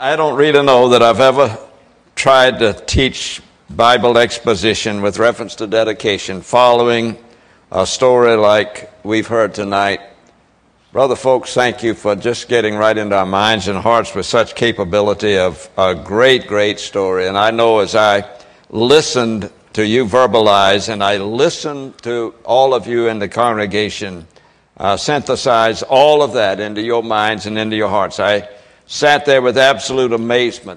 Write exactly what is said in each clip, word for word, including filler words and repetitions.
I don't really know that I've ever tried to teach Bible exposition with reference to dedication following a story like we've heard tonight. Brother folks, thank you for just getting right into our minds and hearts with such capability of a great, great story. And I know as I listened to you verbalize and I listened to all of you in the congregation uh, synthesize all of that into your minds and into your hearts, I sat there with absolute amazement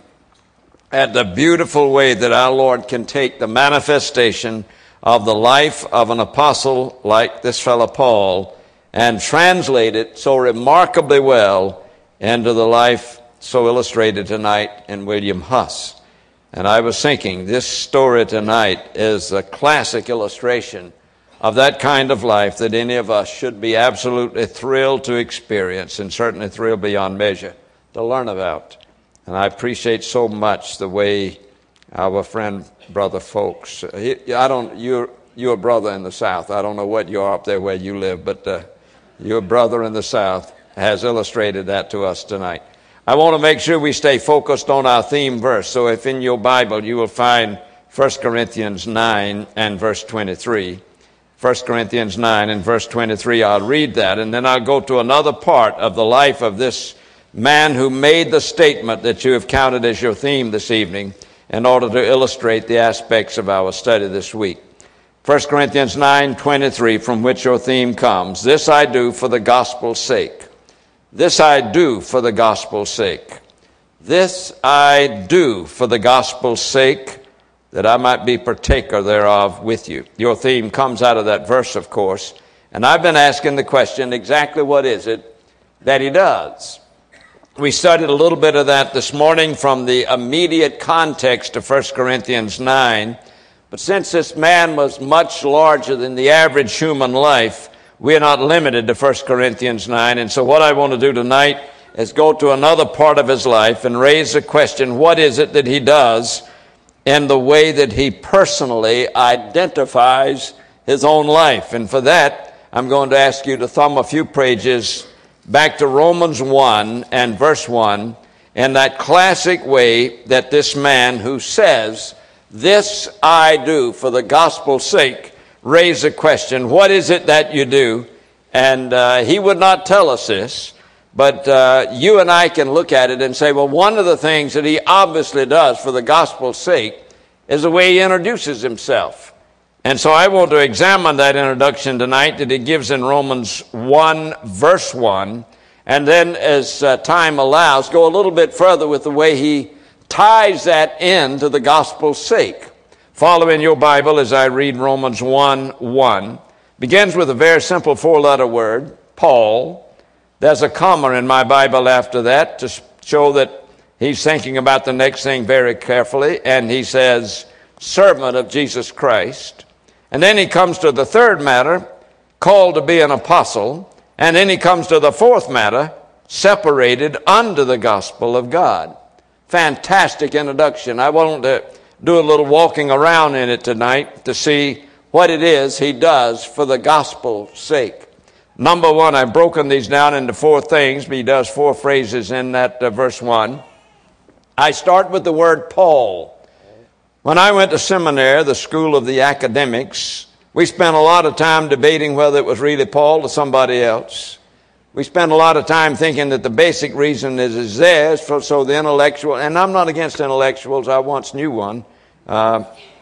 at the beautiful way that our Lord can take the manifestation of the life of an apostle like this fellow Paul and translate it so remarkably well into the life so illustrated tonight in William Huss. And I was thinking, this story tonight is a classic illustration of that kind of life that any of us should be absolutely thrilled to experience, and certainly thrilled beyond measure to learn about. And I appreciate so much the way our friend, Brother Folks, he, I don't, you're, you're a brother in the South. I don't know what you are up there where you live, but uh, your brother in the South has illustrated that to us tonight. I want to make sure we stay focused on our theme verse. So if in your Bible you will find First Corinthians nine and verse twenty-three. First Corinthians nine and verse twenty-three, I'll read that, and then I'll go to another part of the life of this man who made the statement that you have counted as your theme this evening in order to illustrate the aspects of our study this week. First Corinthians nine twenty-three, from which your theme comes. This I do for the gospel's sake. This I do for the gospel's sake. This I do for the gospel's sake, that I might be partaker thereof with you. Your theme comes out of that verse, of course. And I've been asking the question, exactly what is it that he does? We studied a little bit of that this morning from the immediate context of First Corinthians nine. But since this man was much larger than the average human life, we are not limited to First Corinthians nine. And so what I want to do tonight is go to another part of his life and raise the question, what is it that he does in the way that he personally identifies his own life? And for that, I'm going to ask you to thumb a few pages back to Romans one and verse one, in that classic way that this man who says, this I do for the gospel's sake, raised the question, what is it that you do? And uh, he would not tell us this, but uh, you and I can look at it and say, well, one of the things that he obviously does for the gospel's sake is the way he introduces himself. And so I want to examine that introduction tonight that he gives in Romans one, verse one, and then as uh, time allows, go a little bit further with the way he ties that in to the gospel's sake. Follow in your Bible as I read Romans one, one. Begins with a very simple four-letter word, Paul. There's a comma in my Bible after that to show that he's thinking about the next thing very carefully, and he says, servant of Jesus Christ. And then he comes to the third matter, called to be an apostle. And then he comes to the fourth matter, separated unto the gospel of God. Fantastic introduction. I want to do a little walking around in it tonight to see what it is he does for the gospel's sake. Number one, I've broken these down into four things, but he does four phrases in that uh, verse one. I start with the word Paul. When I went to seminary, the school of the academics, we spent a lot of time debating whether it was really Paul or somebody else. We spent a lot of time thinking that the basic reason is, is theirs, for, so the intellectual, and I'm not against intellectuals, I once knew one. Uh,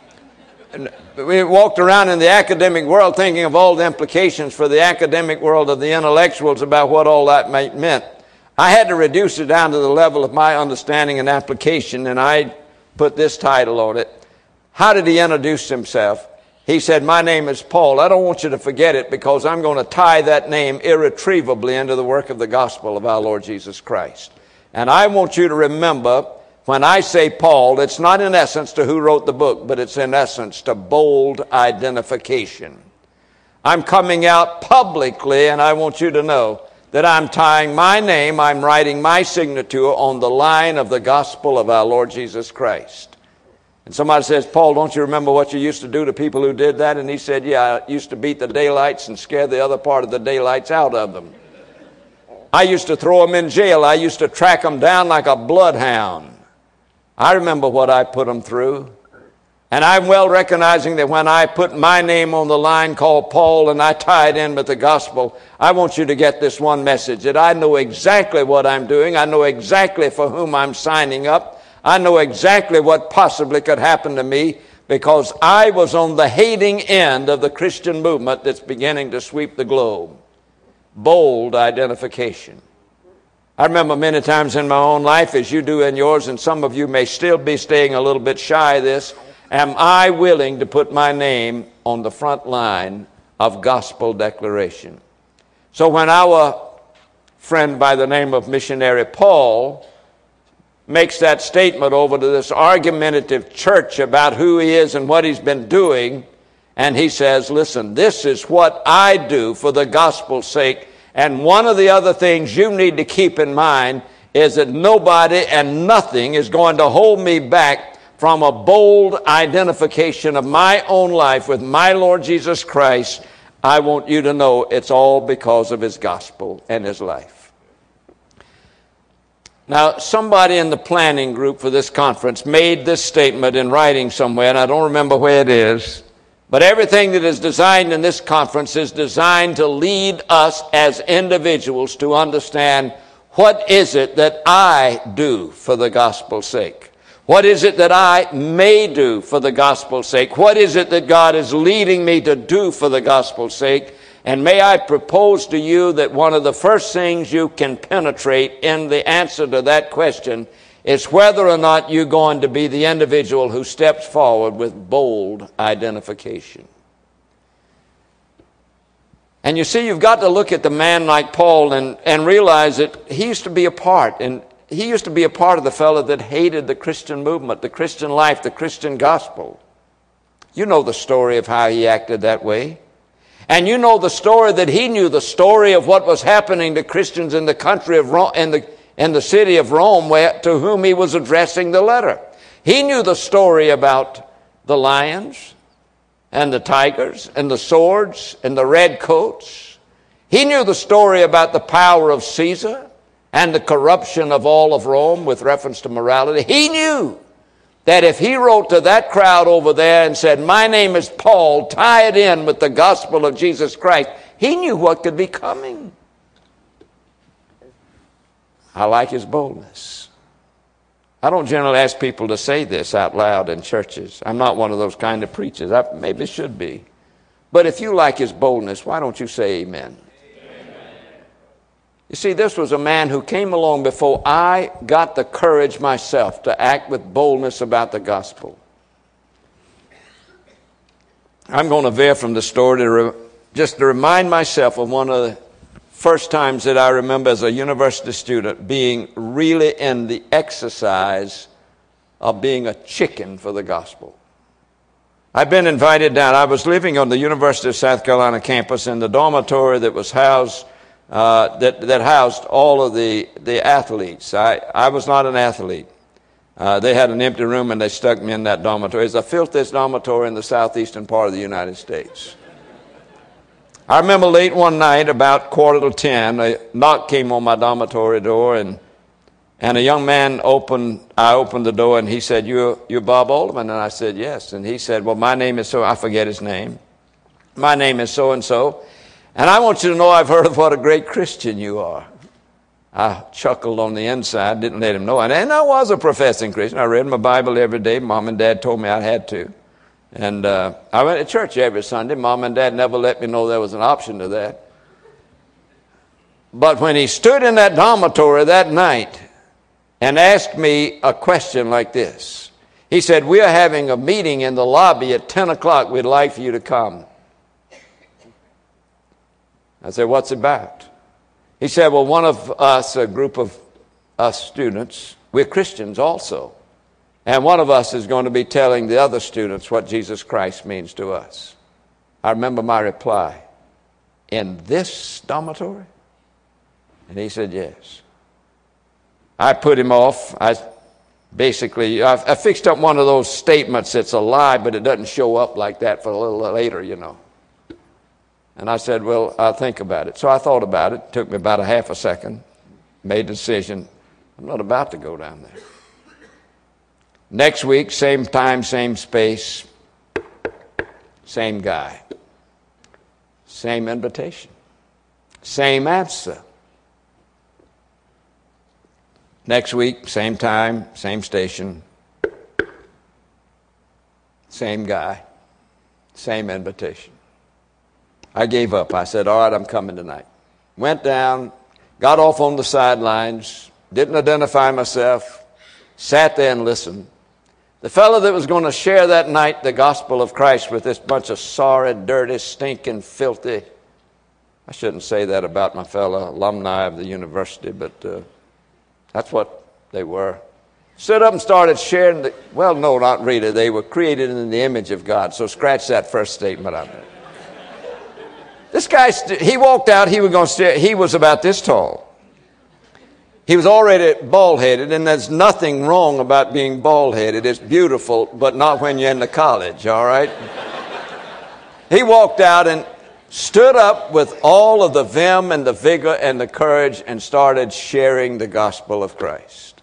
we walked around in the academic world thinking of all the implications for the academic world of the intellectuals about what all that might meant. I had to reduce it down to the level of my understanding and application, and I put this title on it. How did he introduce himself? He said, my name is Paul. I don't want you to forget it because I'm going to tie that name irretrievably into the work of the gospel of our Lord Jesus Christ. And I want you to remember, when I say Paul, it's not in essence to who wrote the book, but it's in essence to bold identification. I'm coming out publicly, and I want you to know that I'm tying my name, I'm writing my signature on the line of the gospel of our Lord Jesus Christ. And somebody says, Paul, don't you remember what you used to do to people who did that? And he said, yeah, I used to beat the daylights and scare the other part of the daylights out of them. I used to throw them in jail. I used to track them down like a bloodhound. I remember what I put them through. And I'm well recognizing that when I put my name on the line called Paul and I tie it in with the gospel, I want you to get this one message, that I know exactly what I'm doing. I know exactly for whom I'm signing up. I know exactly what possibly could happen to me, because I was on the hating end of the Christian movement that's beginning to sweep the globe. Bold identification. I remember many times in my own life, as you do in yours, and some of you may still be staying a little bit shy of this, am I willing to put my name on the front line of gospel declaration? So when our friend by the name of missionary Paul makes that statement over to this argumentative church about who he is and what he's been doing, and he says, listen, this is what I do for the gospel's sake, and one of the other things you need to keep in mind is that nobody and nothing is going to hold me back from a bold identification of my own life with my Lord Jesus Christ. I want you to know it's all because of his gospel and his life. Now, somebody in the planning group for this conference made this statement in writing somewhere, and I don't remember where it is, but everything that is designed in this conference is designed to lead us as individuals to understand, what is it that I do for the gospel's sake? What is it that I may do for the gospel's sake? What is it that God is leading me to do for the gospel's sake? And may I propose to you that one of the first things you can penetrate in the answer to that question is whether or not you're going to be the individual who steps forward with bold identification. And you see, you've got to look at the man like Paul and, and realize that he used to be a part, and he used to be a part of the fellow that hated the Christian movement, the Christian life, the Christian gospel. You know the story of how he acted that way. And you know the story that he knew, the story of what was happening to Christians in the country of Rome, in the, in the city of Rome, where, to whom he was addressing the letter. He knew the story about the lions and the tigers and the swords and the red coats. He knew the story about the power of Caesar and the corruption of all of Rome with reference to morality. He knew that if he wrote to that crowd over there and said, my name is Paul, tie it in with the gospel of Jesus Christ, he knew what could be coming. I like his boldness. I don't generally ask people to say this out loud in churches. I'm not one of those kind of preachers. I maybe should be. But if you like his boldness, why don't you say amen? You see, this was a man who came along before I got the courage myself to act with boldness about the gospel. I'm going to veer from the story to re- just to remind myself of one of the first times that I remember as a university student being really in the exercise of being a chicken for the gospel. I've been invited down. I was living on the University of South Carolina campus in the dormitory that was housed Uh, that, that housed all of the, the athletes. I, I was not an athlete. Uh, they had an empty room and they stuck me in that dormitory. It's the filthiest dormitory in the southeastern part of the United States. I remember late one night, about quarter to ten, a knock came on my dormitory door, and and a young man opened, I opened the door, and he said, you're, you're Bob Alderman? And I said, yes. And he said, well, my name is so, I forget his name. My name is so-and-so. And I want you to know I've heard of what a great Christian you are. I chuckled on the inside, didn't let him know. And, and I was a professing Christian. I read my Bible every day. Mom and Dad told me I had to. And uh, I went to church every Sunday. Mom and Dad never let me know there was an option to that. But when he stood in that dormitory that night and asked me a question like this, he said, we are having a meeting in the lobby at ten o'clock. We'd like for you to come. I said, what's it about? He said, well, one of us, a group of us students, we're Christians also. And one of us is going to be telling the other students what Jesus Christ means to us. I remember my reply, in this dormitory? And he said, yes. I put him off. I basically, I, I fixed up one of those statements that's a lie, but it doesn't show up like that for a little later, you know. And I said, well, I'll think about it. So I thought about it. It took me about a half a second. Made a decision. I'm not about to go down there. Next week, same time, same space, same guy. Same invitation. Same answer. Next week, same time, same station, same guy, same invitation. I gave up. I said, all right, I'm coming tonight. Went down, got off on the sidelines, didn't identify myself, sat there and listened. The fellow that was going to share that night the gospel of Christ with this bunch of sorry, dirty, stinking, filthy, I shouldn't say that about my fellow alumni of the university, but uh, that's what they were. Stood up and started sharing the, well, no, not really. They were created in the image of God, so scratch that first statement out there. This guy, he walked out, he was going to stay, he was about this tall. He was already bald-headed, and there's nothing wrong about being bald-headed. It's beautiful, but not when you're in the college, all right? He walked out and stood up with all of the vim and the vigor and the courage and started sharing the gospel of Christ.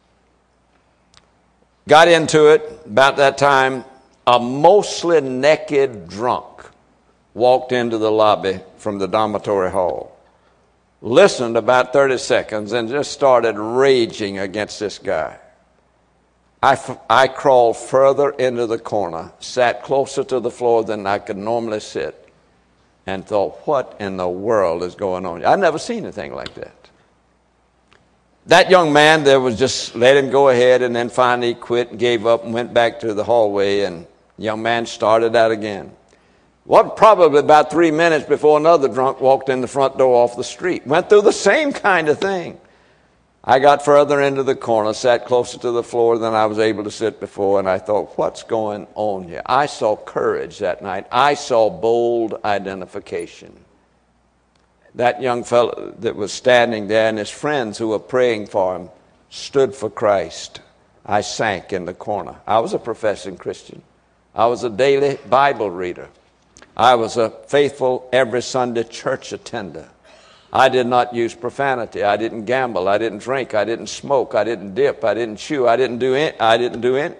Got into it. About that time, a mostly naked drunk walked into the lobby from the dormitory hall. Listened about thirty seconds and just started raging against this guy. I, f- I crawled further into the corner, sat closer to the floor than I could normally sit, and thought, what in the world is going on? I'd never seen anything like that. That young man there was just let him go ahead, and then finally quit and gave up and went back to the hallway, and the young man started out again. What, probably about three minutes before another drunk walked in the front door off the street. Went through the same kind of thing. I got further into the corner, sat closer to the floor than I was able to sit before, and I thought, what's going on here? I saw courage that night. I saw bold identification. That young fellow that was standing there and his friends who were praying for him stood for Christ. I sank in the corner. I was a professing Christian. I was a daily Bible reader. I was a faithful every Sunday church attender. I did not use profanity. I didn't gamble. I didn't drink. I didn't smoke. I didn't dip. I didn't chew. I didn't do it. I didn't do it.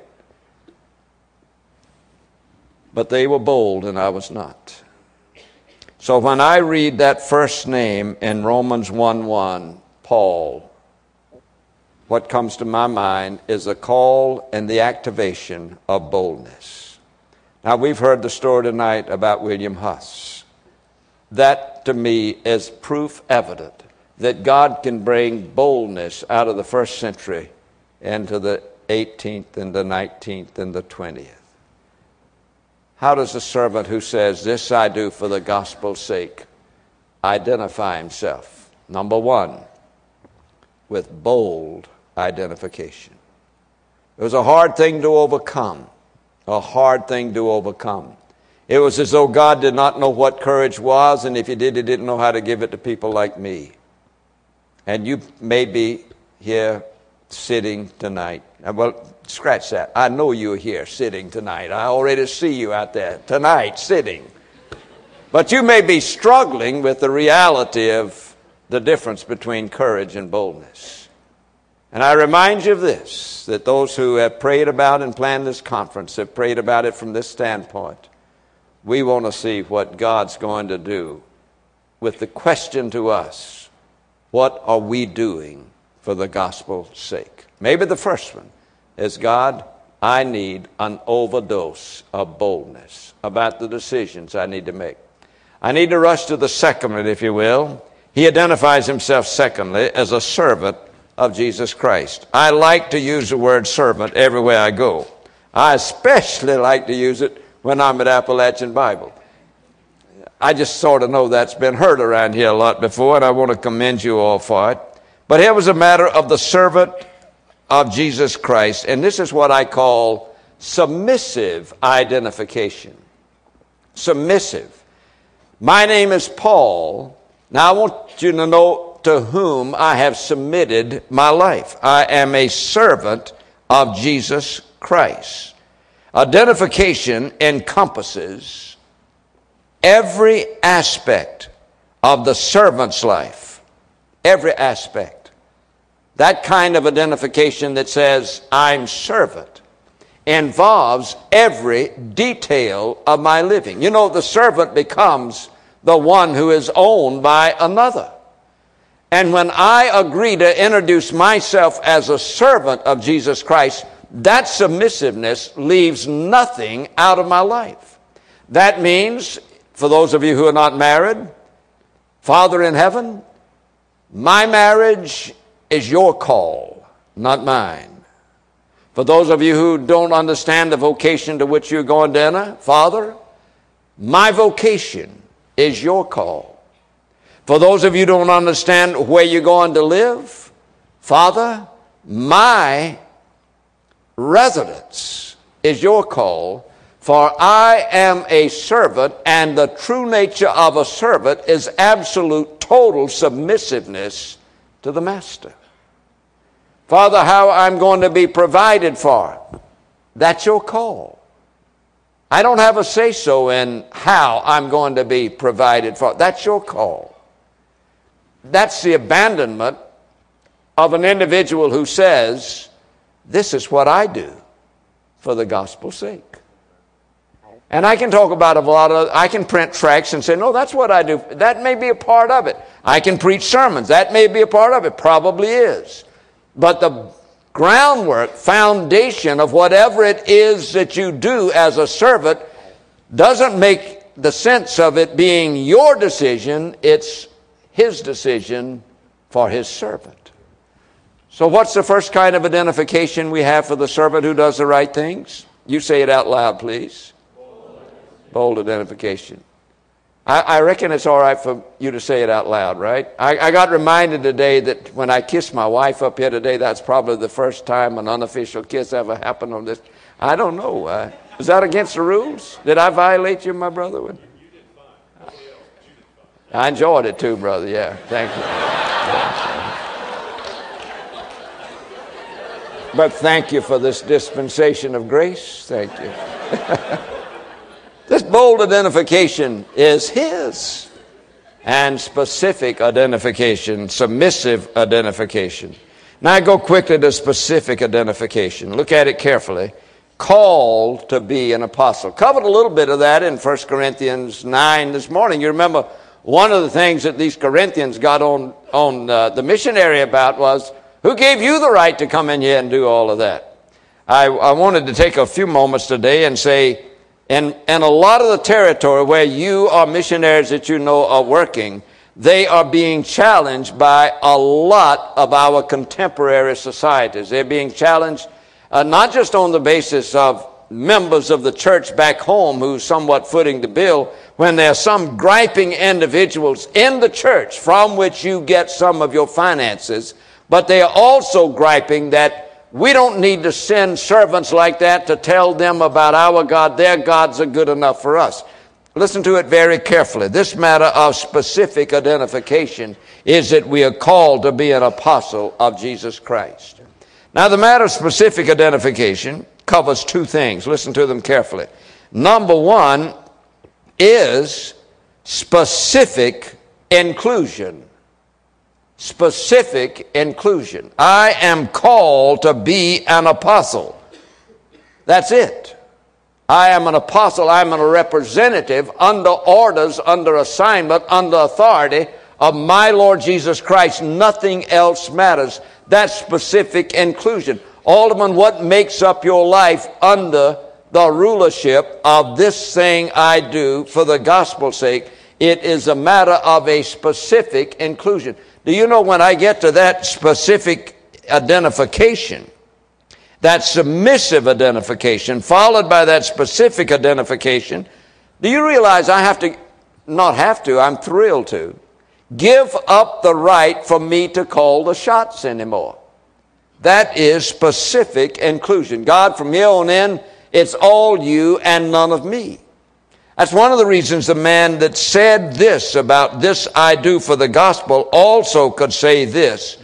But they were bold and I was not. So when I read that first name in Romans one one, Paul, what comes to my mind is the call and the activation of boldness. Now, we've heard the story tonight about William Huss. That, to me, is proof evident that God can bring boldness out of the first century into the eighteenth and the nineteenth and the twentieth. How does a servant who says, this I do for the gospel's sake, identify himself? Number one, with bold identification. It was a hard thing to overcome. A hard thing to overcome. It was as though God did not know what courage was, and if he did, he didn't know how to give it to people like me. And you may be here sitting tonight. Well, scratch that. I know you're here sitting tonight. I already see you out there tonight sitting. But you may be struggling with the reality of the difference between courage and boldness. And I remind you of this, that those who have prayed about and planned this conference have prayed about it from this standpoint. We want to see what God's going to do with the question to us, what are we doing for the gospel's sake? Maybe the first one is, God, I need an overdose of boldness about the decisions I need to make. I need to rush to the second one, if you will. He identifies himself, secondly, as a servant of Jesus Christ. I like to use the word servant everywhere I go. I especially like to use it when I'm at Appalachian Bible. I just sort of know that's been heard around here a lot before, and I want to commend you all for it. But here was a matter of the servant of Jesus Christ, and this is what I call submissive identification. Submissive. My name is Paul. Now I want you to know to whom I have submitted my life. I am a servant of Jesus Christ. Identification encompasses every aspect of the servant's life, every aspect, that kind of identification that says, I'm servant, involves every detail of my living. You know, the servant becomes the one who is owned by another. And when I agree to introduce myself as a servant of Jesus Christ, that submissiveness leaves nothing out of my life. That means, for those of you who are not married, Father in heaven, my marriage is your call, not mine. For those of you who don't understand the vocation to which you're going to enter, Father, my vocation is your call. For those of you who don't understand where you're going to live, Father, my residence is your call. For I am a servant, and the true nature of a servant is absolute, total submissiveness to the master. Father, how I'm going to be provided for, that's your call. I don't have a say-so in how I'm going to be provided for. That's your call. That's the abandonment of an individual who says, this is what I do for the gospel's sake. And I can talk about a lot of, I can print tracts and say, no, that's what I do. That may be a part of it. I can preach sermons. That may be a part of it. Probably is. But the groundwork, foundation of whatever it is that you do as a servant doesn't make the sense of it being your decision. It's his decision for his servant. So what's the first kind of identification we have for the servant who does the right things? You say it out loud, please. Bold identification. I, I reckon it's all right for you to say it out loud, right? I, I got reminded today that when I kissed my wife up here today, that's probably the first time an unofficial kiss ever happened on this. I don't know. Uh, is that against the rules? Did I violate you, my brother? You did fine. I enjoyed it too, brother. Yeah, thank you. But thank you for this dispensation of grace. Thank you. This bold identification is his, and specific identification, submissive identification. Now I go quickly to specific identification. Look at it carefully. Called to be an apostle. Covered a little bit of that in First Corinthians nine this morning. You remember one of the things that these Corinthians got on, on uh, the missionary about was, who gave you the right to come in here and do all of that? I, I wanted to take a few moments today and say, And, and a lot of the territory where you or missionaries that you know are working, they are being challenged by a lot of our contemporary societies. They're being challenged uh, not just on the basis of members of the church back home who's somewhat footing the bill, when there are some griping individuals in the church from which you get some of your finances, but they are also griping that we don't need to send servants like that to tell them about our God. Their gods are good enough for us. Listen to it very carefully. This matter of specific identification is that we are called to be an apostle of Jesus Christ. Now, the matter of specific identification covers two things. Listen to them carefully. Number one is specific inclusion. Specific inclusion. I am called to be an apostle. That's it. I am an apostle. I'm a representative under orders, under assignment, under authority of my Lord Jesus Christ. Nothing else matters. That's specific inclusion. Alderman, what makes up your life under the rulership of this thing I do for the gospel's sake? It is a matter of a specific inclusion. Do you know, when I get to that specific identification, that submissive identification, followed by that specific identification, do you realize I have to, not have to, I'm thrilled to, give up the right for me to call the shots anymore? That is specific inclusion. God, from here on in, it's all you and none of me. That's one of the reasons the man that said this about this I do for the gospel also could say this: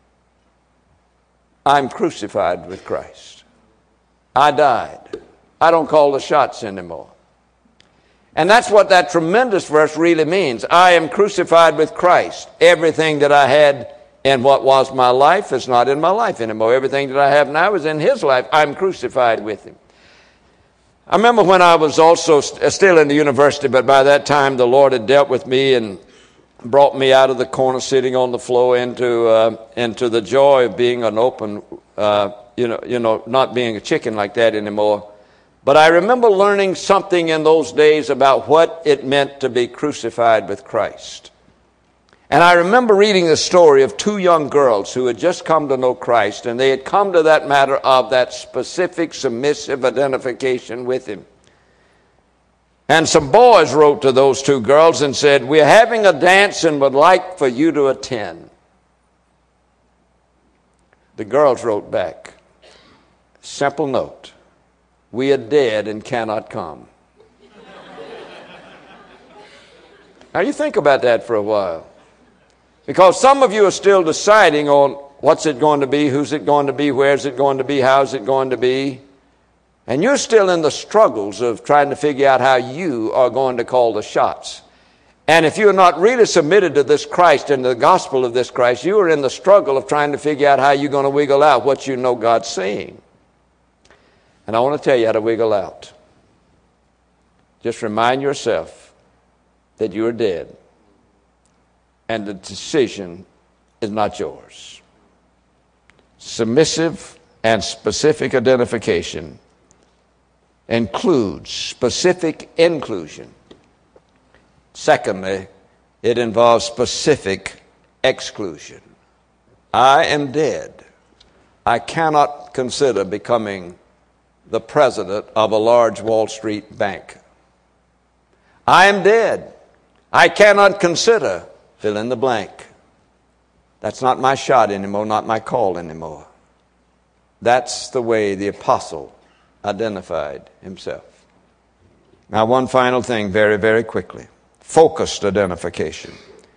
I'm crucified with Christ. I died. I don't call the shots anymore. And that's what that tremendous verse really means. I am crucified with Christ. Everything that I had in what was my life is not in my life anymore. Everything that I have now is in his life. I'm crucified with him. I remember when I was also st- still in the university, but by that time the Lord had dealt with me and brought me out of the corner sitting on the floor into uh, into the joy of being an open, uh, you know, you know, not being a chicken like that anymore. But I remember learning something in those days about what it meant to be crucified with Christ. And I remember reading the story of two young girls who had just come to know Christ, and they had come to that matter of that specific submissive identification with him. And some boys wrote to those two girls and said, we're having a dance and would like for you to attend. The girls wrote back, simple note, we are dead and cannot come. Now you think about that for a while. Because some of you are still deciding on what's it going to be, who's it going to be, where's it going to be, how's it going to be. And you're still in the struggles of trying to figure out how you are going to call the shots. And if you're not really submitted to this Christ and the gospel of this Christ, you are in the struggle of trying to figure out how you're going to wiggle out what you know God's saying. And I want to tell you how to wiggle out. Just remind yourself that you are dead. And the decision is not yours. Submissive and specific identification includes specific inclusion. Secondly, it involves specific exclusion. I am dead. I cannot consider becoming the president of a large Wall Street bank. I am dead. I cannot consider fill in the blank. That's not my shot anymore, not my call anymore. That's the way the apostle identified himself. Now, one final thing very, very quickly. Focused identification.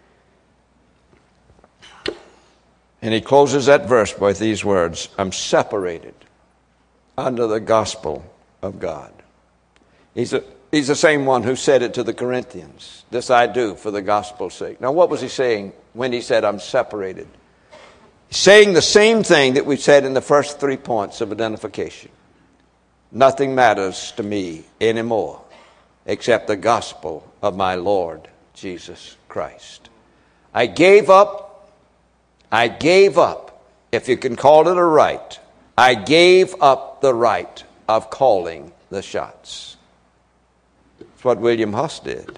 And he closes that verse with these words, I'm separated under the gospel of God. He's a He's the same one who said it to the Corinthians. This I do for the gospel's sake. Now, what was he saying when he said, I'm separated? He's saying the same thing that we said in the first three points of identification. Nothing matters to me anymore except the gospel of my Lord Jesus Christ. I gave up. I gave up, if you can call it a right, I gave up the right of calling the shots. That's what William Huss did.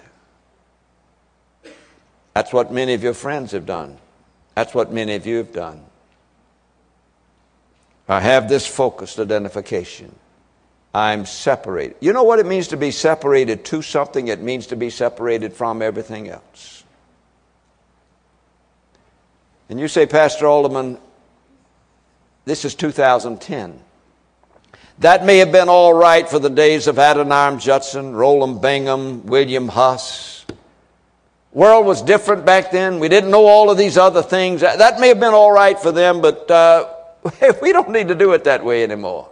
That's what many of your friends have done. That's what many of you have done. I have this focused identification. I'm separated. You know what it means to be separated to something? It means to be separated from everything else. And you say, Pastor Alderman, this is two thousand ten. That may have been all right for the days of Adoniram Judson, Roland Bingham, William Huss. World was different back then. We didn't know all of these other things. That may have been all right for them, but uh, we don't need to do it that way anymore.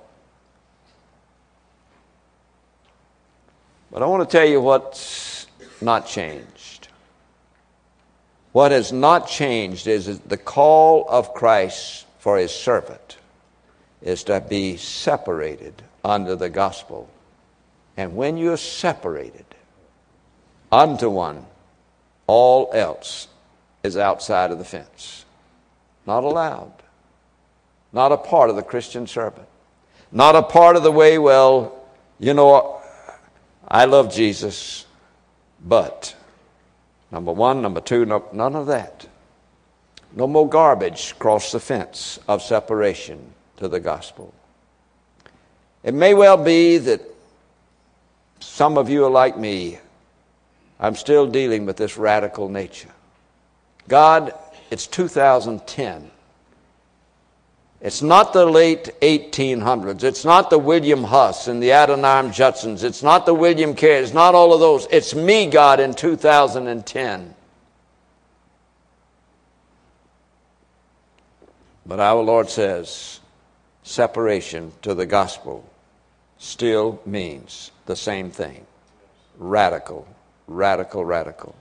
But I want to tell you what's not changed. What has not changed is the call of Christ for his servant is to be separated under the gospel. And when you're separated unto one, all else is outside of the fence. Not allowed. Not a part of the Christian servant. Not a part of the way, well, you know, I love Jesus, but number one, number two, no, none of that. No more garbage across the fence of separation to the gospel. It may well be that some of you are like me. I'm still dealing with this radical nature. God, it's two thousand ten. It's not the late eighteen hundreds. It's not the William Huss and the Adoniram Judsons. It's not the William Carey. It's not all of those. It's me, God, in two thousand ten. But our Lord says, separation to the gospel still means the same thing. radical, radical, radical.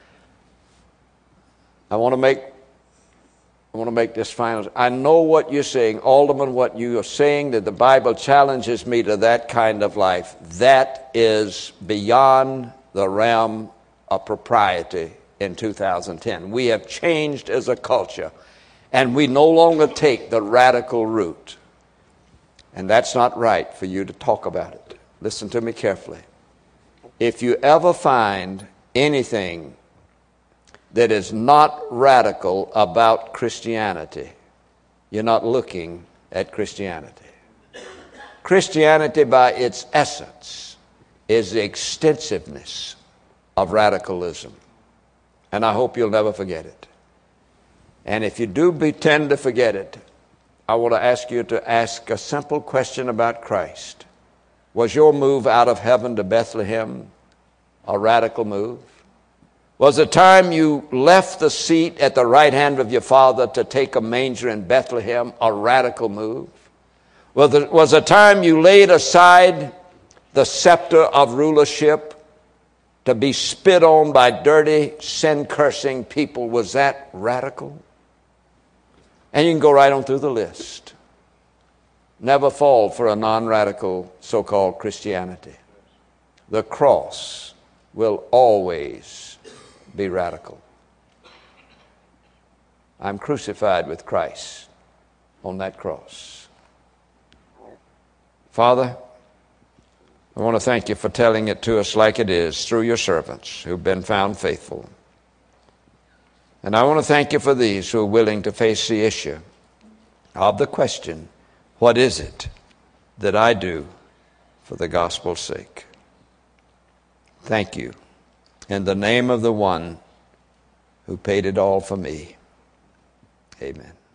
I want to make I want to make this final. I know what you're saying, Alderman, what you are saying, that the Bible challenges me to that kind of life. That is beyond the realm of propriety in two thousand ten. We have changed as a culture, and we no longer take the radical route. And that's not right for you to talk about it. Listen to me carefully. If you ever find anything that is not radical about Christianity, you're not looking at Christianity. Christianity, by its essence, is the extensiveness of radicalism. And I hope you'll never forget it. And if you do pretend to forget it, I want to ask you to ask a simple question about Christ. Was your move out of heaven to Bethlehem a radical move? Was the time you left the seat at the right hand of your father to take a manger in Bethlehem a radical move? Was the, was the time you laid aside the scepter of rulership to be spit on by dirty, sin-cursing people, was that radical? And you can go right on through the list. Never fall for a non-radical so-called Christianity. The cross will always be radical. I'm crucified with Christ on that cross. Father, I want to thank you for telling it to us like it is through your servants who've been found faithful. And I want to thank you for these who are willing to face the issue of the question, what is it that I do for the gospel's sake? Thank you. In the name of the one who paid it all for me. Amen.